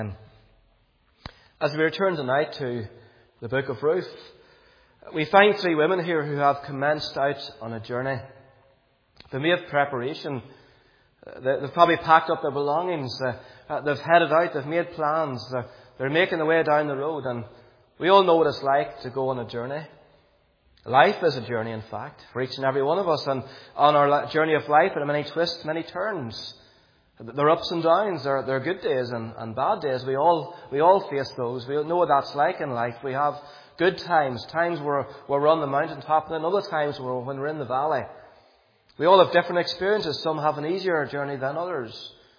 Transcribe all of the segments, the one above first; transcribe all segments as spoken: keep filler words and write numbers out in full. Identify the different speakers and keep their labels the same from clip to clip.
Speaker 1: As we return tonight to the book of Ruth, we find three women here who have commenced out on a journey. They made preparation. They've probably packed up their belongings. They've headed out. They've made plans. They're making their way down the road. And we all know what it's like to go on a journey. Life is a journey, in fact, for each and every one of us. And on our journey of life, there are many twists, many turns. There are ups and downs. There are, there are good days and, and bad days. We all we all face those. We know what that's like in life. We have good times, times where, where we're on the mountaintop, and then other times where, when we're in the valley. We all have different experiences. Some have an easier journey than others.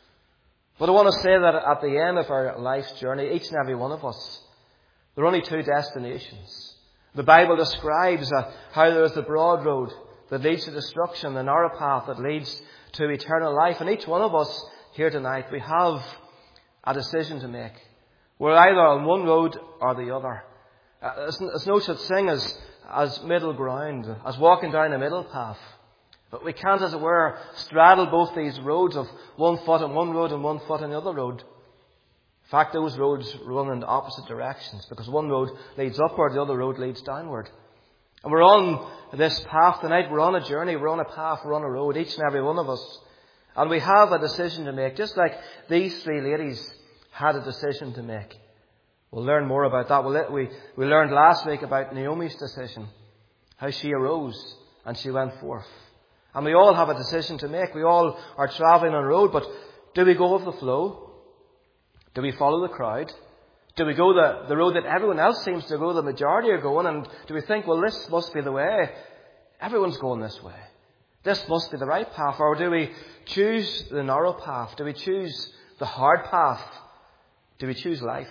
Speaker 1: But I want to say that at the end of our life's journey, each and every one of us, there are only two destinations. The Bible describes uh, how there is the broad road that leads to destruction, the narrow path that leads to eternal life. And each one of us here tonight, we have a decision to make. We're either on one road or the other. Uh, there's, there's no such thing as, as middle ground, as walking down a middle path. But we can't, as it were, straddle both these roads of one foot on one road and one foot on the other road. In fact, those roads run in opposite directions, because one road leads upward, the other road leads downward. And we're on this path tonight. We're on a journey. We're on a path. We're on a road, each and every one of us. And we have a decision to make, just like these three ladies had a decision to make. We'll learn more about that. We, we learned last week about Naomi's decision, how she arose and she went forth. And we all have a decision to make. We all are travelling on a road, but do we go with the flow? Do we follow the crowd? Do we go the, the road that everyone else seems to go, the majority are going? And do we think, well, this must be the way. Everyone's going this way. This must be the right path. Or do we choose the narrow path? Do we choose the hard path? Do we choose life?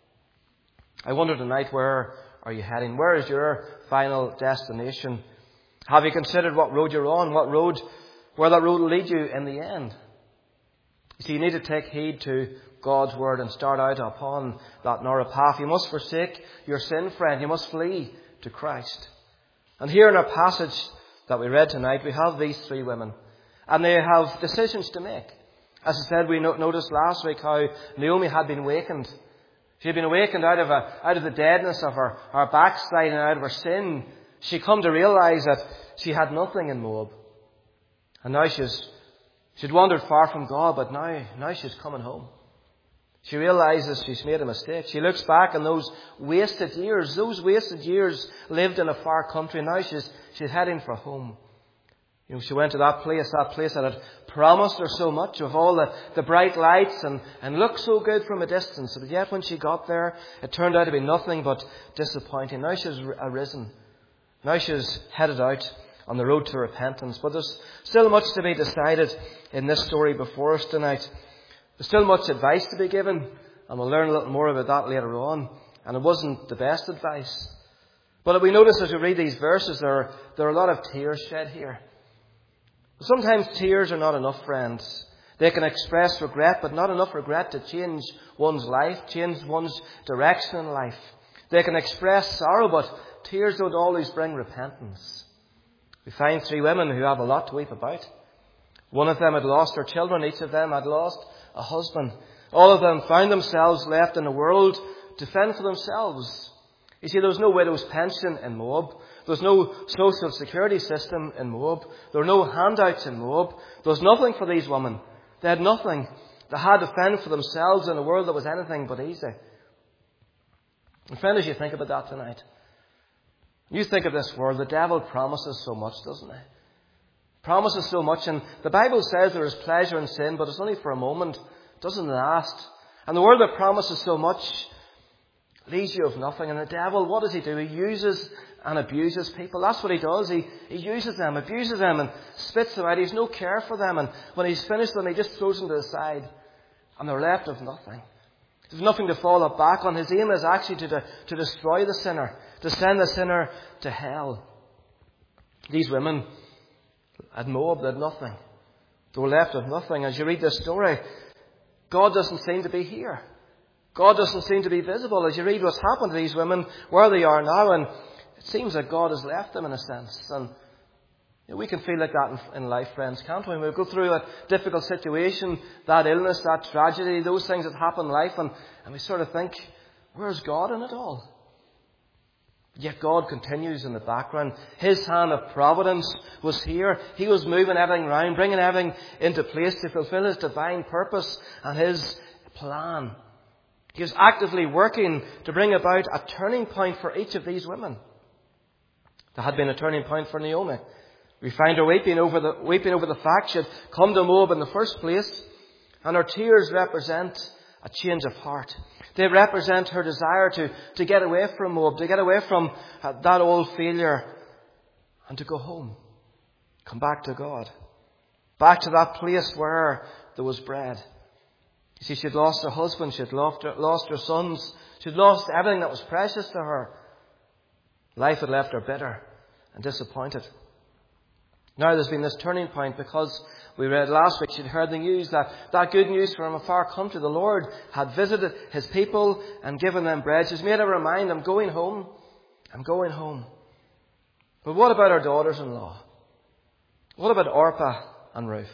Speaker 1: I wonder tonight, where are you heading? Where is your final destination? Have you considered what road you're on? What road, where that road will lead you in the end? You see, you need to take heed to God's word and start out upon that narrow path. You must forsake your sin, friend. You must flee to Christ. And here in our passage that we read tonight, we have these three women. And they have decisions to make. As I said, we noticed last week how Naomi had been awakened. She had been awakened out of a, out of the deadness of her, her backsliding, out of her sin. She come to realise that she had nothing in Moab. And now she's, she'd wandered far from God, but now, now she's coming home. She realises she's made a mistake. She looks back on those wasted years. Those wasted years lived in a far country. Now she's, she's heading for home. You know, she went to that place, that place that had promised her so much, of all the, the bright lights and, and looked so good from a distance. But yet when she got there, it turned out to be nothing but disappointing. Now she's arisen. Now she's headed out on the road to repentance. But there's still much to be decided in this story before us tonight. There's still much advice to be given, and we'll learn a little more about that later on. And it wasn't the best advice. But we notice as we read these verses, there are, there are a lot of tears shed here. Sometimes tears are not enough, friends. They can express regret, but not enough regret to change one's life, change one's direction in life. They can express sorrow, but tears don't always bring repentance. We find three women who have a lot to weep about. One of them had lost her children. Each of them had lost a husband. All of them found themselves left in a world to fend for themselves. You see, there was no widow's pension in Moab. There was no social security system in Moab. There were no handouts in Moab. There was nothing for these women. They had nothing. They had to fend for themselves in a world that was anything but easy. And friend, as you think about that tonight, you think of this world, the devil promises so much, doesn't he? Promises so much, and the Bible says there is pleasure in sin, but it's only for a moment. It doesn't last. And the world that promises so much leaves you with nothing. And the devil, what does he do? He uses and abuses people. That's what he does. He, he uses them, abuses them, and spits them out. He has no care for them. And when he's finished them, he just throws them to the side. And they're left with nothing. There's nothing to fall back on. His aim is actually to, to, to destroy the sinner, to send the sinner to hell. These women at Moab, they had nothing. They were left with nothing. As you read this story, God doesn't seem to be here. God doesn't seem to be visible. As you read what's happened to these women, where they are now, and it seems that God has left them in a sense. And You know, we can feel like that in, in life, friends, can't we? We go through a difficult situation, that illness, that tragedy, those things that happen in life, and, and we sort of think, where's God in it all? Yet God continues in the background. His hand of providence was here. He was moving everything around, bringing everything into place to fulfill His divine purpose and His plan. He was actively working to bring about a turning point for each of these women. There had been a turning point for Naomi. We find her weeping over the, weeping over the fact she had come to Moab in the first place, and her tears represent a change of heart. They represent her desire to, to get away from Moab, to get away from uh, that old failure, and to go home. Come back to God. Back to that place where there was bread. You see, she had lost her husband, she had lost her, lost her sons, she had lost everything that was precious to her. Life had left her bitter and disappointed. Now there's been this turning point because we read last week she'd heard the news that that good news from a far country, the Lord had visited His people and given them bread. She's made her mind, I'm going home. I'm going home. But what about her daughters-in-law? What about Orpah and Ruth?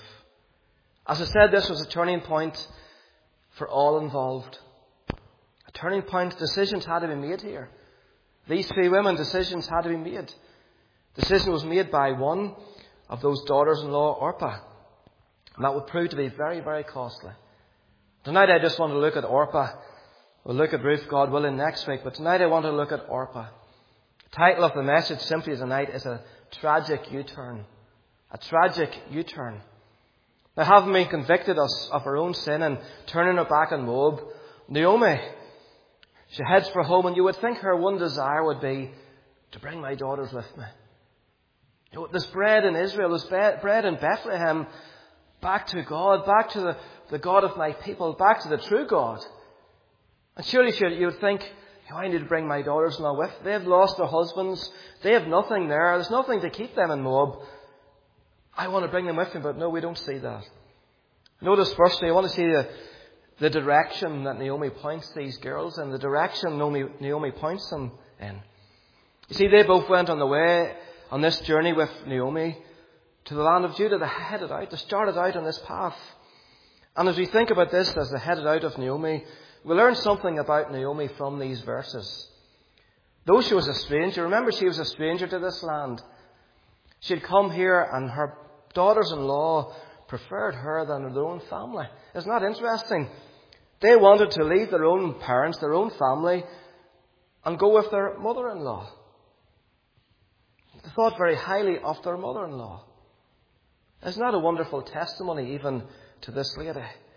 Speaker 1: As I said, this was a turning point for all involved. A turning point. Decisions had to be made here. These three women, decisions had to be made. Decision was made by one of those daughters-in-law, Orpah. And that would prove to be very, very costly. Tonight I just want to look at Orpah. We'll look at Ruth, God willing, next week. But tonight I want to look at Orpah. The title of the message simply tonight is A Tragic U-Turn. A tragic U-Turn. Now, having been convicted us of her own sin and turning her back on Moab, Naomi, she heads for home, and you would think her one desire would be to bring my daughters with me. You know, this bread in Israel, this bread in Bethlehem, back to God, back to the, the God of my people, back to the true God. And surely you would think, oh, I need to bring my daughters-in-law with. They've lost their husbands. They have nothing there. There's nothing to keep them in Moab. I want to bring them with me, but no, we don't see that. Notice firstly, I want to see the, the direction that Naomi points these girls in, the direction Naomi, Naomi points them in. You see, they both went on the way, on this journey with Naomi, to the land of Judah. They headed out, they started out on this path. And as we think about this, as they headed out of Naomi, we learn something about Naomi from these verses. Though she was a stranger, remember she was a stranger to this land. She had come here and her daughters-in-law preferred her than their own family. Isn't that interesting? They wanted to leave their own parents, their own family, and go with their mother-in-law. They thought very highly of their mother-in-law. Isn't that a wonderful testimony even to this lady?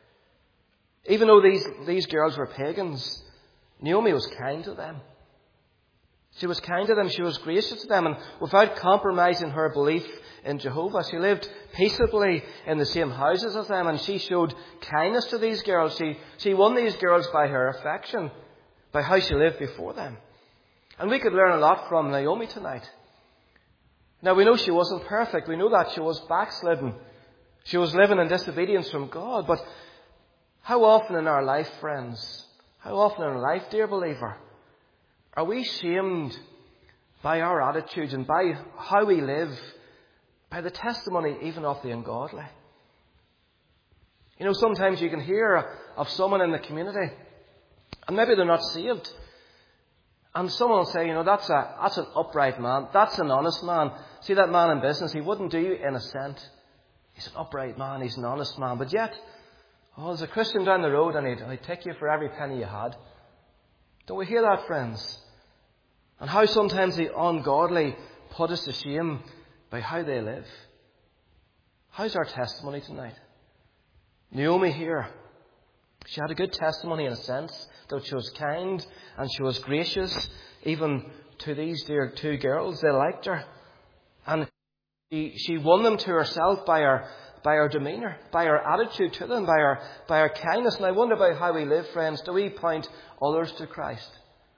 Speaker 1: Even though these, these girls were pagans, Naomi was kind to them. She was kind to them, she was gracious to them, and without compromising her belief in Jehovah, she lived peaceably in the same houses as them, and she showed kindness to these girls. She, she won these girls by her affection, by how she lived before them. And we could learn a lot from Naomi tonight. Now, we know she wasn't perfect. We know that she was backslidden. She was living in disobedience from God. But how often in our life, friends, how often in our life, dear believer, are we shamed by our attitudes and by how we live, by the testimony even of the ungodly? You know, sometimes you can hear of someone in the community, and maybe they're not saved. And someone will say, you know, that's a that's an upright man. That's an honest man. See that man in business, he wouldn't do you in a cent. He's an upright man. He's an honest man. But yet, oh, there's a Christian down the road and he'd, he'd take you for every penny you had. Don't we hear that, friends? And how sometimes the ungodly put us to shame by how they live. How's our testimony tonight? Naomi here, she had a good testimony in a sense, that she was kind and she was gracious even to these dear two girls. They liked her. And she, she won them to herself by her, by her demeanour, by her attitude to them, by her, by her kindness. And I wonder about how we live, friends. Do we point others to Christ?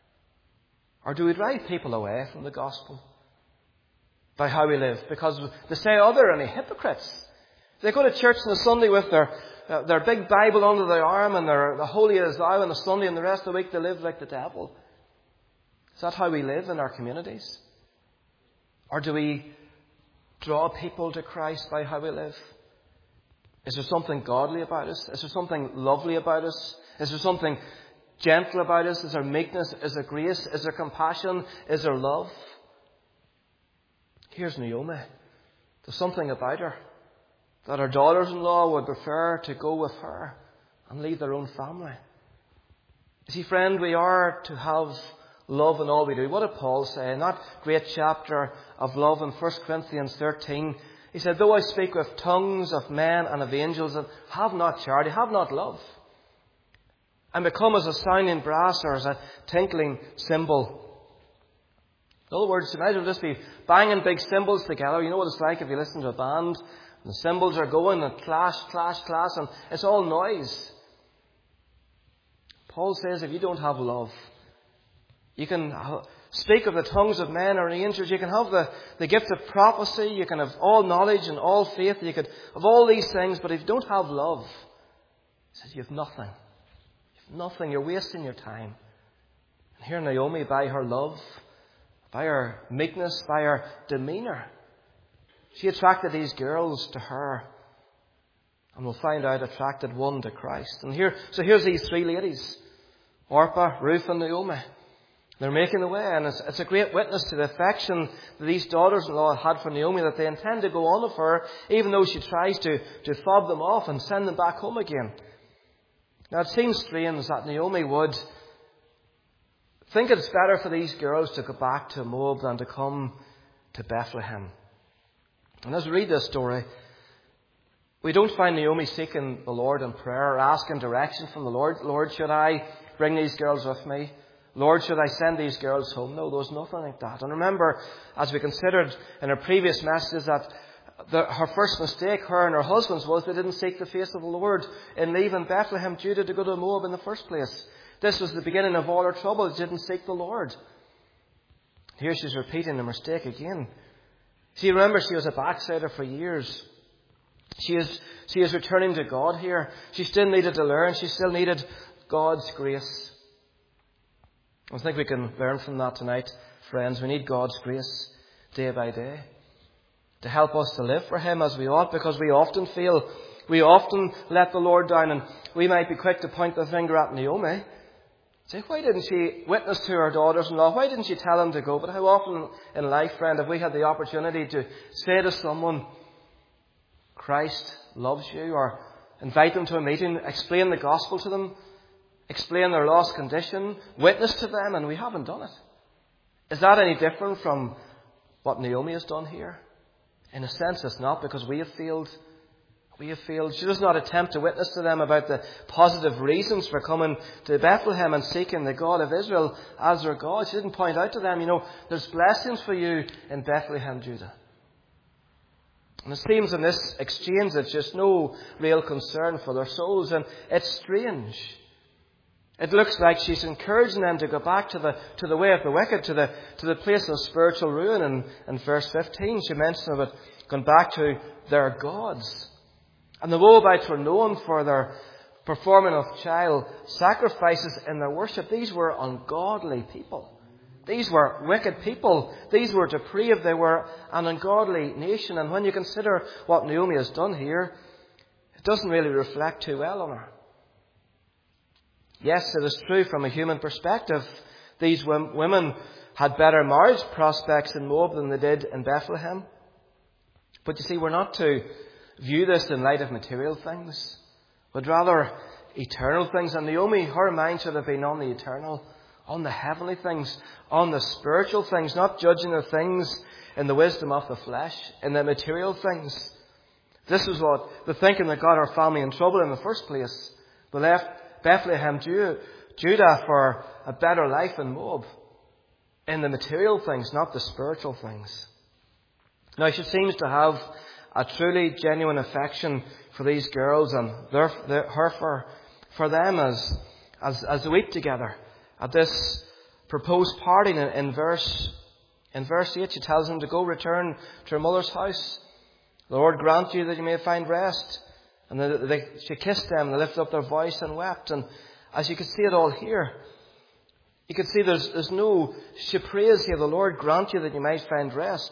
Speaker 1: Or do we drive people away from the gospel by how we live? Because they say, oh, they're only hypocrites. They go to church on a Sunday with their uh, their big Bible under their arm and their the holy as thou on a Sunday, and the rest of the week they live like the devil. Is that how we live in our communities? Or do we draw people to Christ by how we live? Is there something godly about us? Is there something lovely about us? Is there something gentle about us? Is there meekness? Is there grace? Is there compassion? Is there love? Here's Naomi. There's something about her that her daughters-in-law would prefer to go with her and leave their own family. You see, friend, we are to have love in all we do. What did Paul say in that great chapter of love in First Corinthians thirteen? He said, though I speak with tongues of men and of angels and have not charity, have not love, and become as a sounding brass or as a tinkling cymbal. In other words, you might as well just be banging big cymbals together. You know what it's like if you listen to a band and the cymbals are going and clash, clash, clash, and it's all noise. Paul says if you don't have love, you can speak of the tongues of men or angels, you can have the, the gift of prophecy, you can have all knowledge and all faith, you could have all these things, but if you don't have love, he says you have nothing. You have nothing, you're wasting your time. And here Naomi, by her love, by her meekness, by her demeanour, she attracted these girls to her. And we'll find out attracted one to Christ. And here, so here's these three ladies, Orpah, Ruth and Naomi. They're making the way, and it's, it's a great witness to the affection that these daughters-in-law had for Naomi, that they intend to go on with her, even though she tries to, to fob them off and send them back home again. Now it seems strange that Naomi would think it's better for these girls to go back to Moab than to come to Bethlehem. And as we read this story, we don't find Naomi seeking the Lord in prayer or asking direction from the Lord. Lord, should I bring these girls with me? Lord, should I send these girls home? No, there was nothing like that. And remember, as we considered in our previous messages, that the, her first mistake, her and her husband's, was they didn't seek the face of the Lord in leaving Bethlehem, Judah, to go to Moab in the first place. This was the beginning of all her trouble. She didn't seek the Lord. Here she's repeating the mistake again. See, remember, she was a backslider for years. She is, she is returning to God here. She still needed to learn. She still needed God's grace. I think we can learn from that tonight, friends. We need God's grace day by day to help us to live for Him as we ought, because we often feel, we often let the Lord down, and we might be quick to point the finger at Naomi. Say, why didn't she witness to her daughters-in-law? Why didn't she tell them to go? But how often in life, friend, have we had the opportunity to say to someone, Christ loves you, or invite them to a meeting, explain the gospel to them, explain their lost condition, witness to them, and we haven't done it? Is that any different from what Naomi has done here? In a sense, it's not, because we have failed. We have failed. She does not attempt to witness to them about the positive reasons for coming to Bethlehem and seeking the God of Israel as their God. She didn't point out to them, you know, there's blessings for you in Bethlehem, Judah. And it seems in this exchange there's just no real concern for their souls, and it's strange. It looks like she's encouraging them to go back to the to the way of the wicked, to the to the place of spiritual ruin. And in verse fifteen, she mentions about going back to their gods. And the Moabites were known for their performing of child sacrifices in their worship. These were ungodly people. These were wicked people. These were depraved. They were an ungodly nation. And when you consider what Naomi has done here, it doesn't really reflect too well on her. Yes, it is true from a human perspective, these women had better marriage prospects in Moab than they did in Bethlehem. But you see, we're not to view this in light of material things, but rather eternal things. And Naomi, her mind should have been on the eternal, on the heavenly things, on the spiritual things, not judging the things in the wisdom of the flesh, in the material things. This was what the thinking that got her family in trouble in the first place. They left Bethlehem, Judah, for a better life in Moab, in the material things, not the spiritual things. Now, she seems to have a truly genuine affection for these girls, and their, their, her for, for them as, as, as they weep together at this proposed party. In, in, verse, in verse eight, she tells them to go return to her mother's house. The Lord grant you that you may find rest. And they, they, she kissed them, they lifted up their voice and wept. And as you can see it all here, you can see there's, there's no, she prays here, the Lord grant you that you might find rest.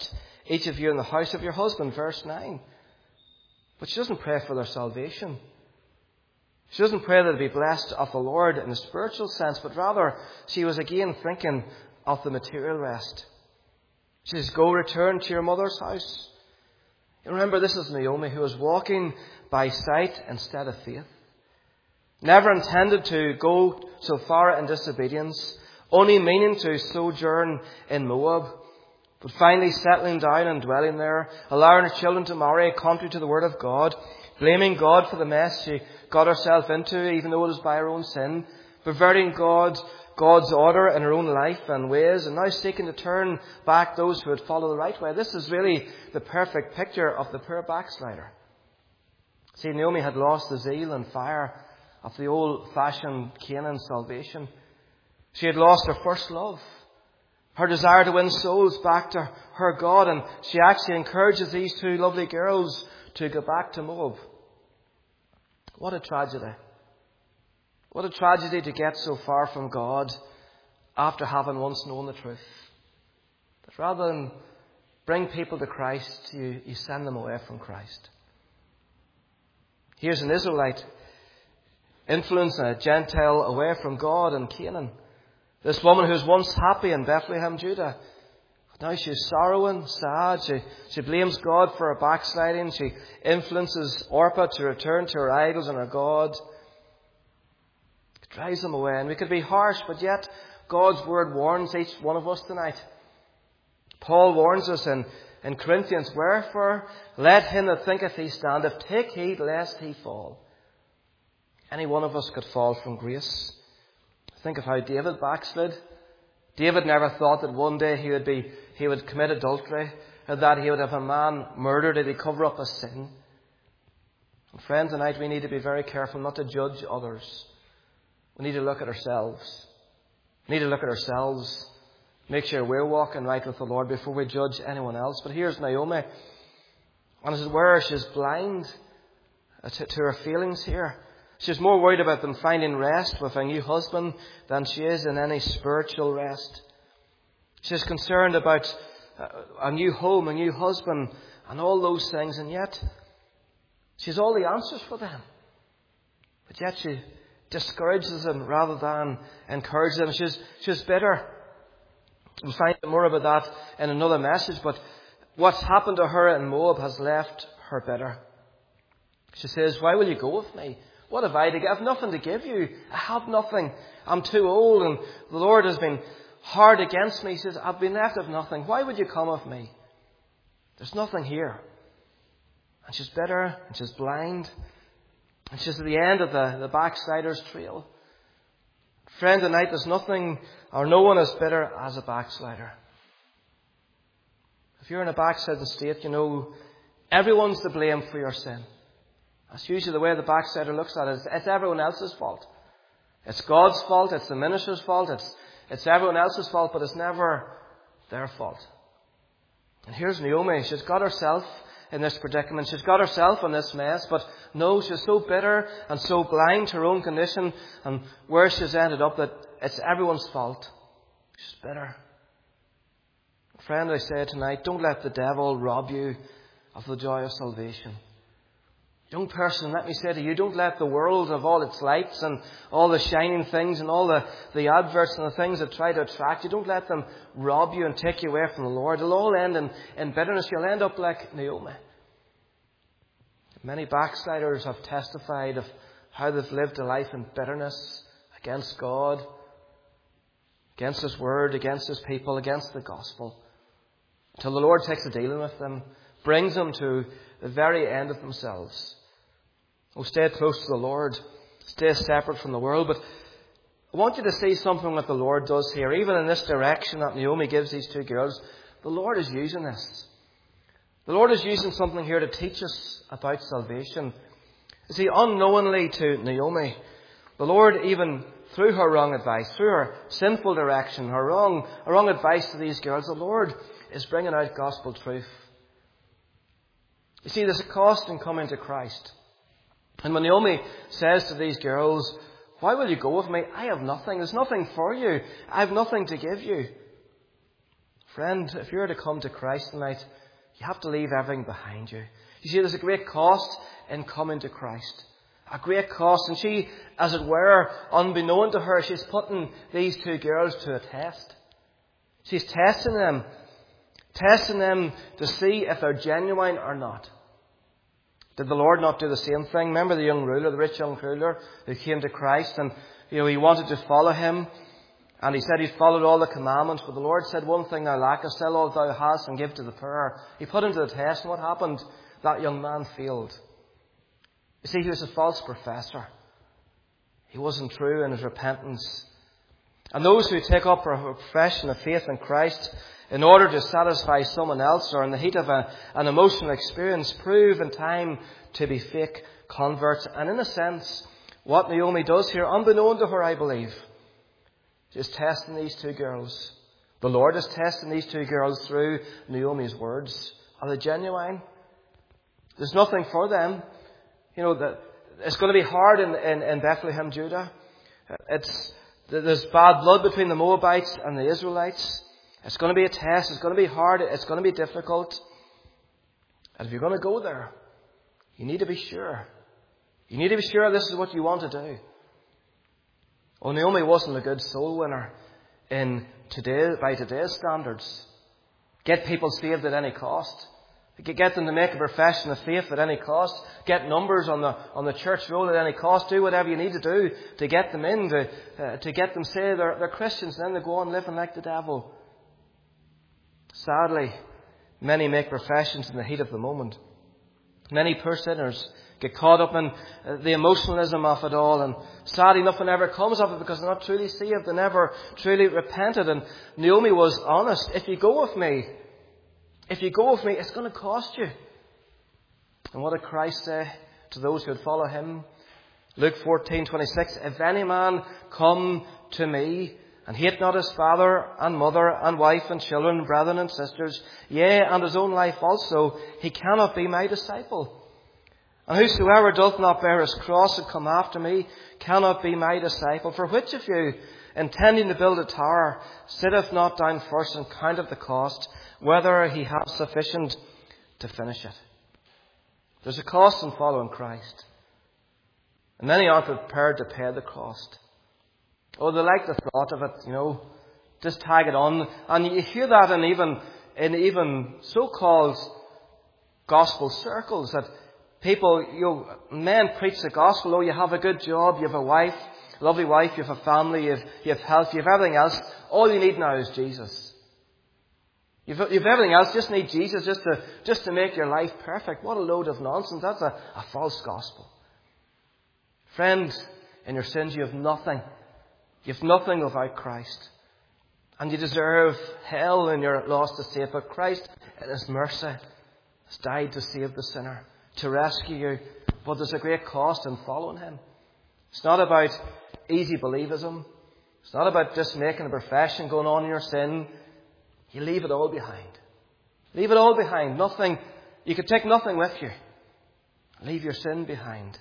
Speaker 1: each of you in the house of your husband, verse nine. But she doesn't pray for their salvation. She doesn't pray that they be blessed of the Lord in a spiritual sense, but rather she was again thinking of the material rest. She says, go return to your mother's house. You remember, this is Naomi, who was walking by sight instead of faith. Never intended to go so far in disobedience, only meaning to sojourn in Moab, but finally settling down and dwelling there, allowing her children to marry contrary to the word of God, blaming God for the mess she got herself into, even though it was by her own sin, perverting God, God's order in her own life and ways, and now seeking to turn back those who would follow the right way. This is really the perfect picture of the poor backslider. See, Naomi had lost the zeal and fire of the old-fashioned Canaan salvation. She had lost her first love, her desire to win souls back to her God, and she actually encourages these two lovely girls to go back to Moab. What a tragedy. What a tragedy to get so far from God after having once known the truth. But rather than bring people to Christ, you, you send them away from Christ. Here's an Israelite influencing a Gentile away from God in Canaan. This woman who was once happy in Bethlehem, Judah. Now she's sorrowing, sad. She, she blames God for her backsliding. She influences Orpah to return to her idols and her God. It drives them away. And we could be harsh, but yet God's word warns each one of us tonight. Paul warns us in, in Corinthians, wherefore let him that thinketh he standeth take heed lest he fall. Any one of us could fall from grace. Think of how David backslid. David never thought that one day he would be he would commit adultery, or that he would have a man murdered if he cover up a sin. And friends, tonight we need to be very careful not to judge others. We need to look at ourselves. We need to look at ourselves, make sure we're walking right with the Lord before we judge anyone else. But here's Naomi, and as it were, she's blind to, to her feelings here. She's more worried about them finding rest with a new husband than she is in any spiritual rest. She's concerned about a new home, a new husband, and all those things, and yet she's all the answers for them. But yet she discourages them rather than encourages them. She's, she's bitter. We'll find out more about that in another message, but what's happened to her in Moab has left her bitter. She says, why will you go with me? What have I to give? I have nothing to give you. I have nothing. I'm too old, and the Lord has been hard against me. He says, I've been left with nothing. Why would you come with me? There's nothing here. And she's bitter, and she's blind, and she's at the end of the, the backslider's trail. Friend, tonight there's nothing, or no one as bitter as a backslider. If you're in a backsliding state, you know, everyone's to blame for your sin. That's usually the way the backslider looks at it. It's, it's everyone else's fault. It's God's fault. It's the minister's fault. It's, it's everyone else's fault, but it's never their fault. And here's Naomi. She's got herself in this predicament. She's got herself in this mess, but no, she's so bitter and so blind to her own condition and where she's ended up that it's everyone's fault. She's bitter. Friend, I say tonight, don't let the devil rob you of the joy of salvation. Young person, let me say to you, don't let the world of all its lights and all the shining things and all the, the adverts and the things that try to attract you, don't let them rob you and take you away from the Lord. It'll all end in, in bitterness. You'll end up like Naomi. Many backsliders have testified of how they've lived a life in bitterness against God, against His Word, against His people, against the gospel, until the Lord takes a dealing with them, brings them to the very end of themselves. Oh, stay close to the Lord. Stay separate from the world. But I want you to see something that the Lord does here. Even in this direction that Naomi gives these two girls, the Lord is using this. The Lord is using something here to teach us about salvation. You see, unknowingly to Naomi, the Lord, even through her wrong advice, through her sinful direction, her wrong, her wrong advice to these girls, the Lord is bringing out gospel truth. You see, there's a cost in coming to Christ. And when Naomi says to these girls, why will you go with me? I have nothing. There's nothing for you. I have nothing to give you. Friend, if you're to come to Christ tonight, You have to leave everything behind you. You see, there's a great cost in coming to Christ. A great cost. And she, as it were, unbeknown to her, she's putting these two girls to a test. She's testing them. Testing them to see if they're genuine or not. Did the Lord not do the same thing? Remember the young ruler, the rich young ruler who came to Christ and, you know, he wanted to follow him. And he said he'd followed all the commandments. But the Lord said, one thing thou lackest, sell all thou hast and give to the poor. He put him to the test. And what happened? That young man failed. You see, he was a false professor. He wasn't true in his repentance. And those who take up a profession of faith in Christ in order to satisfy someone else or in the heat of a, an emotional experience prove in time to be fake converts. And in a sense, what Naomi does here, unbeknown to her, I believe, is testing these two girls. The Lord is testing these two girls through Naomi's words. Are they genuine? There's nothing for them. You know, that it's going to be hard in, in, in Bethlehem, Judah. It's, there's bad blood between the Moabites and the Israelites. It's going to be a test. It's going to be hard. It's going to be difficult. And if you're going to go there, you need to be sure. You need to be sure this is what you want to do. Oh, Naomi wasn't a good soul winner in today, by today's standards. Get people saved at any cost. Get them to make a profession of faith at any cost. Get numbers on the on the church roll at any cost. Do whatever you need to do to get them in, to, uh, to get them say they're, they're Christians, and then they go on living like the devil. Sadly, many make professions in the heat of the moment. Many poor sinners get caught up in the emotionalism of it all, and sadly nothing ever comes of it because they're not truly saved. They never truly repented. And Naomi was honest. If you go with me, if you go with me, it's going to cost you. And what did Christ say to those who would follow him? Luke fourteen twenty-six, if any man come to me and hate not his father and mother and wife and children, brethren and sisters, yea, and his own life also, he cannot be my disciple. And whosoever doth not bear his cross and come after me cannot be my disciple. For which of you, intending to build a tower, sitteth not down first and counteth the cost, whether he have sufficient to finish it? There's a cost in following Christ. And many aren't prepared to pay the cost. Oh, they like the thought of it, you know, just tag it on. And you hear that in even, in even so-called gospel circles, that people, you know, men preach the gospel. Oh, you have a good job, you have a wife, a lovely wife, you have a family, you have, you have health, you have everything else. All you need now is Jesus. You've, you've everything else, just need Jesus just to, just to make your life perfect. What a load of nonsense. That's a, a false gospel. Friends, in your sins you have nothing. You have nothing without Christ. And you deserve hell in your lost estate. But Christ, in his mercy, has died to save the sinner, to rescue you. But there's a great cost in following him. It's not about easy believism. It's not about just making a profession, going on in your sin. You leave it all behind. Leave it all behind. Nothing. You could take nothing with you. Leave your sin behind.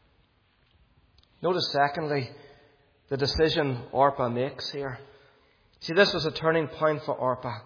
Speaker 1: Notice, secondly, the decision Orpah makes here. See, this was a turning point for Orpah.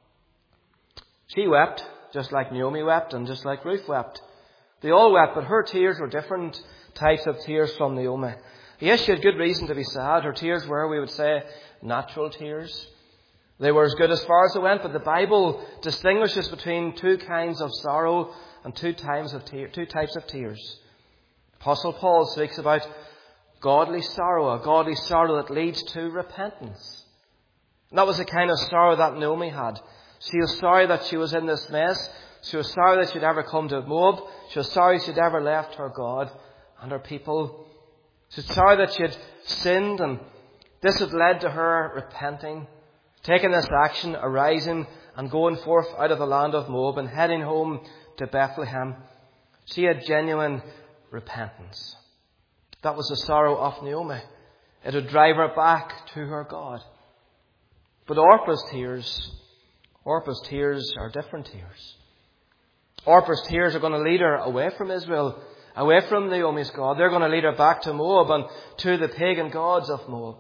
Speaker 1: She wept, just like Naomi wept, and just like Ruth wept. They all wept, but her tears were different types of tears from Naomi. Yes, she had good reason to be sad. Her tears were, we would say, natural tears. They were as good as far as they went, but the Bible distinguishes between two kinds of sorrow and two types of tear, two types of tears. Apostle Paul speaks about godly sorrow, a godly sorrow that leads to repentance. And that was the kind of sorrow that Naomi had. She was sorry that she was in this mess. She was sorry that she'd ever come to Moab. She was sorry she'd ever left her God and her people. She was sorry that she had sinned, and this had led to her repenting, taking this action, arising and going forth out of the land of Moab and heading home to Bethlehem. She had genuine repentance. That was the sorrow of Naomi. It would drive her back to her God. But Orpah's tears, Orpah's tears are different tears. Orpah's tears are going to lead her away from Israel, away from Naomi's God. They're going to lead her back to Moab and to the pagan gods of Moab.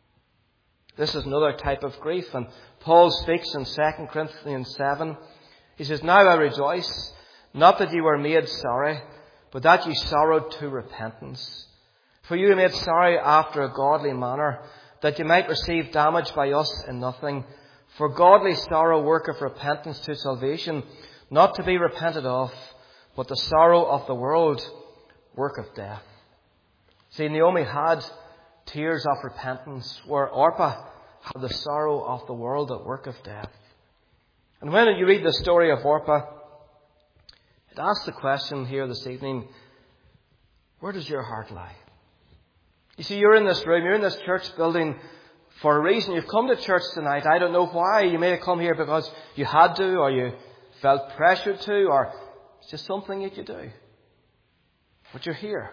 Speaker 1: This is another type of grief, and Paul speaks in Second Corinthians seven He says, now I rejoice, not that you were made sorry, but that you sorrowed to repentance. For you were made sorry after a godly manner, that you might receive damage by us in nothing. For godly sorrow worketh repentance to salvation, not to be repented of, but the sorrow of the world worketh death. See, Naomi had tears of repentance, where Orpah had the sorrow of the world that worketh death. And when you read the story of Orpah, it asks the question here this evening, where does your heart lie? You see, you're in this room, you're in this church building for a reason. You've come to church tonight. I don't know why. You may have come here because you had to, or you felt pressured to, or it's just something that you do. But you're here.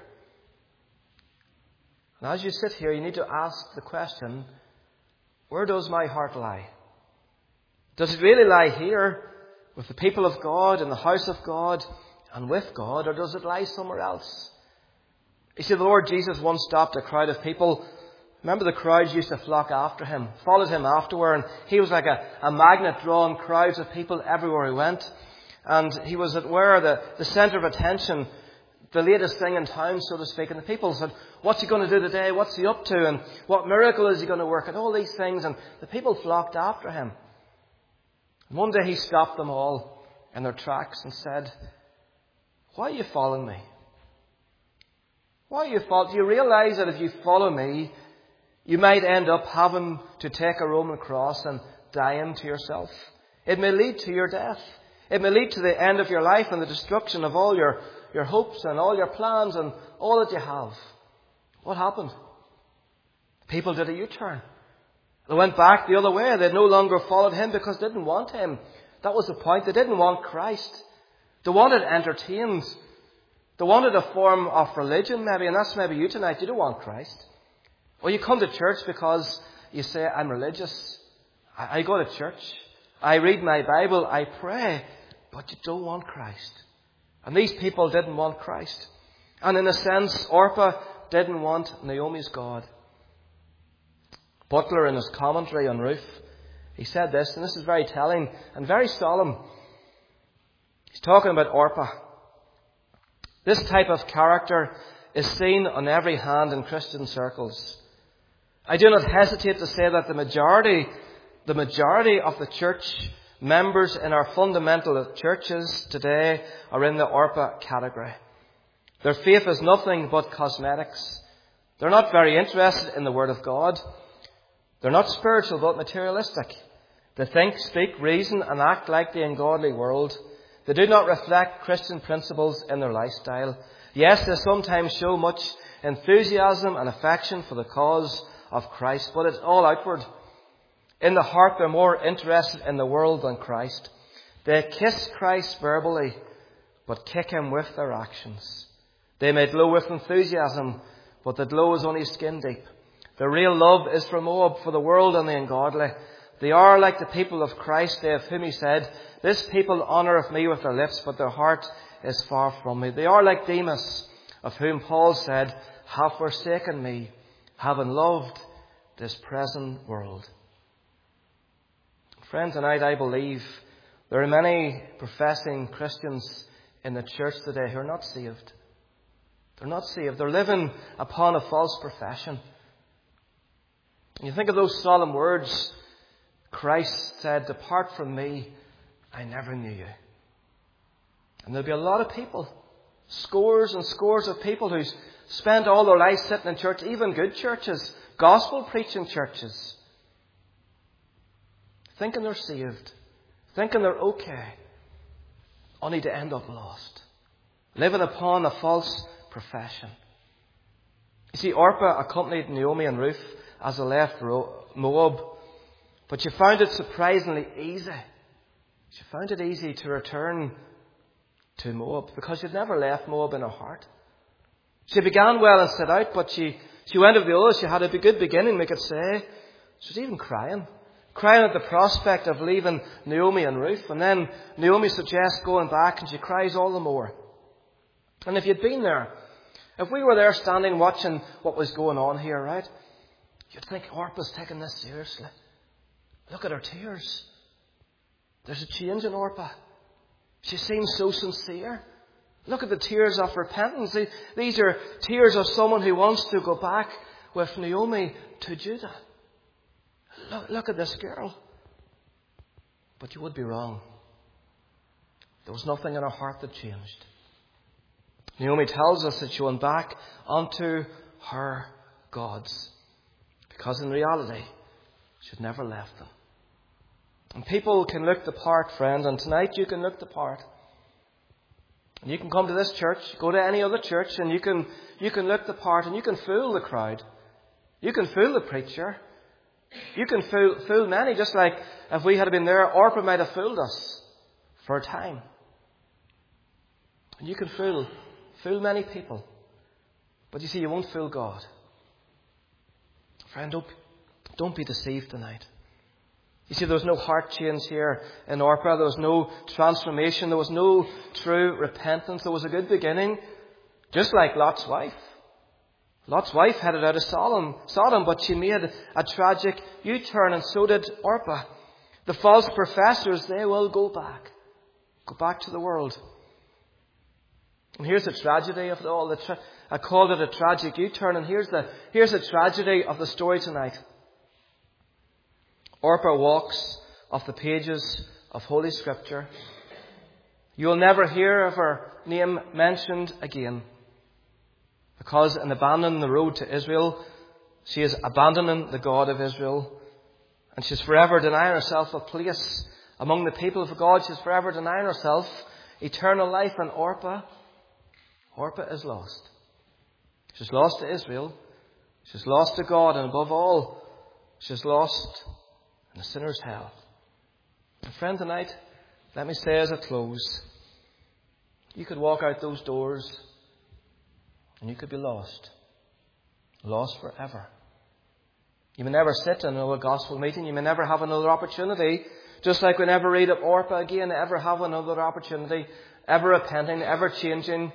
Speaker 1: And as you sit here, you need to ask the question, where does my heart lie? Does it really lie here with the people of God, in the house of God, and with God, or does it lie somewhere else? You see, the Lord Jesus once stopped a crowd of people. Remember, the crowds used to flock after him, followed him afterward, and he was like a, a magnet drawing crowds of people everywhere he went. And he was at where the, the centre of attention, the latest thing in town, so to speak. And the people said, what's he going to do today? What's he up to? And what miracle is he going to work? And all these things. And the people flocked after him. And one day he stopped them all in their tracks and said, why are you following me? Why are you following? Do you realize that if you follow me, you might end up having to take a Roman cross and dying to yourself? It may lead to your death. It may lead to the end of your life and the destruction of all your, your hopes and all your plans and all that you have. What happened? People did a U-turn. They went back the other way. They no longer followed him because they didn't want him. That was the point. They didn't want Christ. They wanted entertained. They wanted a form of religion maybe, and that's maybe you tonight. You don't want Christ. Or you come to church because you say, I'm religious. I, I go to church. I read my Bible. I pray. But you don't want Christ. And these people didn't want Christ. And in a sense, Orpah didn't want Naomi's God. Butler, in his commentary on Ruth, he said this, and this is very telling and very solemn. He's talking about Orpah. This type of character is seen on every hand in Christian circles. I do not hesitate to say that the majority, the majority of the church members in our fundamental churches today are in the Orpah category. Their faith is nothing but cosmetics. They're not very interested in the Word of God. They're not spiritual but materialistic. They think, speak, reason and act like the ungodly world. They do not reflect Christian principles in their lifestyle. Yes, they sometimes show much enthusiasm and affection for the cause of Christ, but it's all outward. In the heart, they're more interested in the world than Christ. They kiss Christ verbally, but kick him with their actions. They may glow with enthusiasm, but the glow is only skin deep. Their real love is for Moab, for the world and the ungodly. They are like the people of Christ, they of whom he said, this people honoureth me with their lips, but their heart is far from me. They are like Demas, of whom Paul said, have forsaken me, having loved this present world. Friends, tonight I believe there are many professing Christians in the church today who are not saved. They're not saved. They're living upon a false profession. And you think of those solemn words, Christ said, depart from me, I never knew you. And there'll be a lot of people, scores and scores of people who spend all their lives sitting in church, even good churches, gospel preaching churches, thinking they're saved, thinking they're okay, only to end up lost, living upon a false profession. You see, Orpah accompanied Naomi and Ruth as they left Moab, but she found it surprisingly easy. She found it easy to return to Moab because she'd never left Moab in her heart. She began well and set out, but she, she went of the other. She had a good beginning, we could say. She was even crying. Crying at the prospect of leaving Naomi and Ruth. And then Naomi suggests going back, and she cries all the more. And if you'd been there, if we were there standing watching what was going on here, right, you'd think Orpah's taking this seriously. Look at her tears. There's a change in Orpah. She seems so sincere. Look at the tears of repentance. These are tears of someone who wants to go back with Naomi to Judah. Look, look at this girl. But you would be wrong. There was nothing in her heart that changed. Naomi tells us that she went back unto her gods. Because in reality, she had never left them. And people can look the part, friend, and tonight you can look the part. And you can come to this church, go to any other church, and you can you can look the part and you can fool the crowd. You can fool the preacher. You can fool, fool many, just like if we had been there, Orpah might have fooled us for a time. And you can fool, fool many people. But you see, you won't fool God. Friend, don't, don't be deceived tonight. You see, there was no heart change here in Orpah. There was no transformation. There was no true repentance. There was a good beginning, just like Lot's wife. Lot's wife headed out of Sodom, Sodom, but she made a tragic U-turn, and so did Orpah. The false professors, they will go back. Go back to the world. And here's the tragedy of it all. The tra- I called it a tragic U-turn, and here's the, here's the tragedy of the story tonight. Orpah walks off the pages of Holy Scripture. You will never hear of her name mentioned again. Because in abandoning the road to Israel, she is abandoning the God of Israel. And she's forever denying herself a place among the people of God. She's forever denying herself eternal life. And Orpah, Orpah is lost. She's lost to Israel. She's lost to God. And above all, she's lost in the sinner's hell. And friend, tonight, let me say as I close, you could walk out those doors and you could be lost. Lost forever. You may never sit in another gospel meeting. You may never have another opportunity. Just like we never read of Orpah again, ever have another opportunity, ever repenting, ever changing.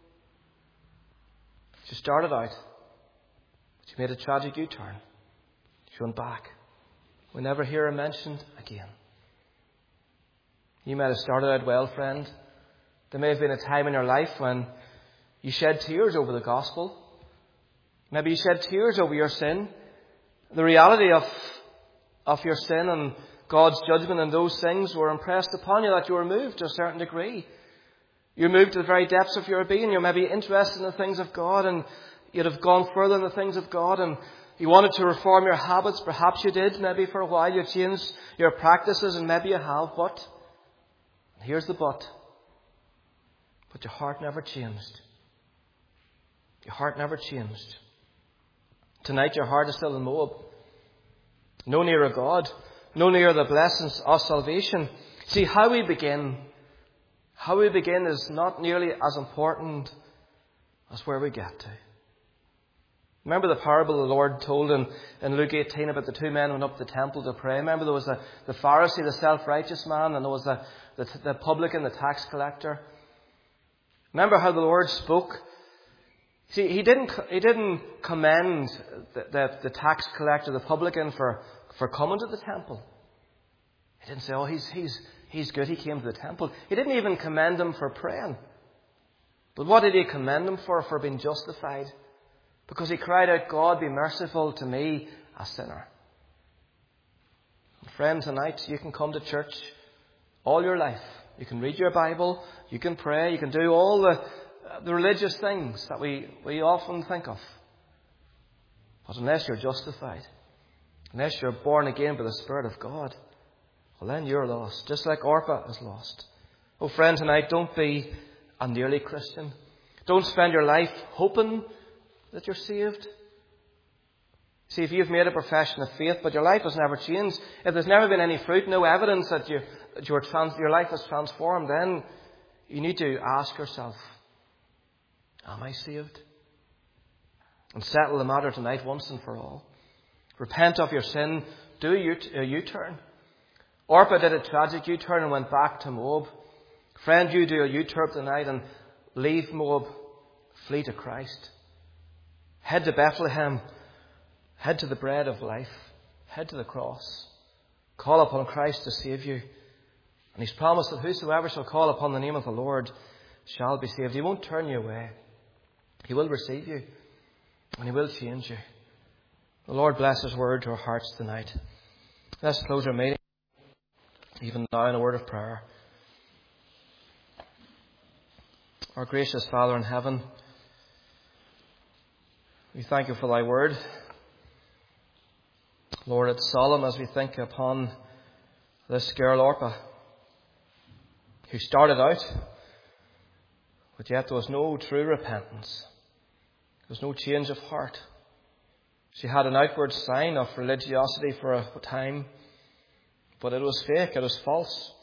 Speaker 1: She started out. She made a tragic U-turn. She went back. We never hear her mentioned again. You might have started out well, friend. There may have been a time in your life when you shed tears over the gospel. Maybe you shed tears over your sin. The reality of, of your sin and God's judgment and those things were impressed upon you, that you were moved to a certain degree. You're moved to the very depths of your being. You're maybe interested in the things of God, and you'd have gone further in the things of God, and you wanted to reform your habits. Perhaps you did. Maybe for a while you changed your practices, and maybe you have. But, here's the but. But your heart never changed. Your heart never changed. Tonight your heart is still in Moab. No nearer God. No nearer the blessings of salvation. See, how we begin, how we begin is not nearly as important as where we get to. Remember the parable the Lord told in, in Luke eighteen about the two men who went up to the temple to pray. Remember there was the, the Pharisee, the self-righteous man, and there was the, the, the publican, the tax collector. Remember how the Lord spoke. See, he didn't, he didn't commend the, the, the tax collector, the publican, for, for coming to the temple. He didn't say, oh, he's, he's, he's good, he came to the temple. He didn't even commend him for praying. But what did he commend him for? For being justified. Because he cried out, God, be merciful to me, a sinner. And friend, tonight you can come to church all your life. You can read your Bible, you can pray, you can do all the the religious things that we, we often think of. But unless you're justified, unless you're born again by the Spirit of God, well then you're lost, just like Orpah is lost. Oh friend, tonight don't be a nearly Christian. Don't spend your life hoping that you're saved. See, if you've made a profession of faith, but your life has never changed, if there's never been any fruit, no evidence that, you, that your, trans, your life is transformed, then you need to ask yourself, am I saved? And settle the matter tonight once and for all. Repent of your sin. Do a U-turn. Orpah did a tragic U-turn and went back to Moab. Friend, you do a U-turn tonight and leave Moab. Flee to Christ. Head to Bethlehem. Head to the bread of life. Head to the cross. Call upon Christ to save you. And He's promised that whosoever shall call upon the name of the Lord shall be saved. He won't turn you away. He will receive you. And He will change you. The Lord bless His word to our hearts tonight. Let's close our meeting, even now, in a word of prayer. Our gracious Father in heaven, we thank You for Thy word. Lord, it's solemn as we think upon this girl Orpah, who started out, but yet there was no true repentance. There was no change of heart. She had an outward sign of religiosity for a time, but it was fake, it was false.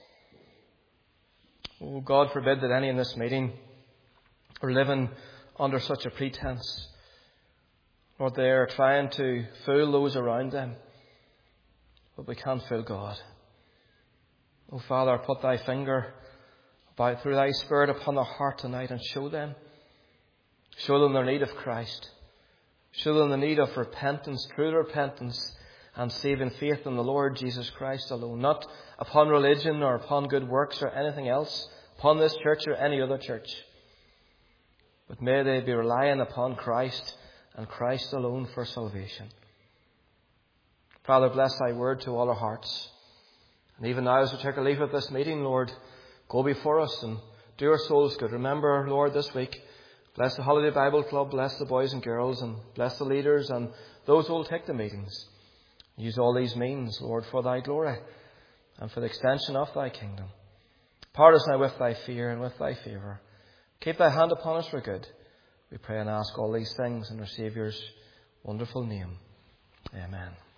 Speaker 1: Oh, God forbid that any in this meeting are living under such a pretense. Lord, they are trying to fool those around them, but we can't fool God. Oh, Father, put Thy finger by, through Thy Spirit upon their heart tonight and show them. Show them their need of Christ. Show them the need of repentance, true repentance, and saving faith in the Lord Jesus Christ alone. Not upon religion or upon good works or anything else, upon this church or any other church. But may they be relying upon Christ and Christ alone for salvation. Father, bless Thy word to all our hearts. And even now, as we take a leave of this meeting, Lord, go before us and do our souls good. Remember, Lord, this week, bless the Holiday Bible Club, bless the boys and girls, and bless the leaders and those who will take the meetings. Use all these means, Lord, for Thy glory and for the extension of Thy kingdom. Part us now with Thy fear and with Thy favour. Keep Thy hand upon us for good. We pray and ask all these things in our Saviour's wonderful name. Amen.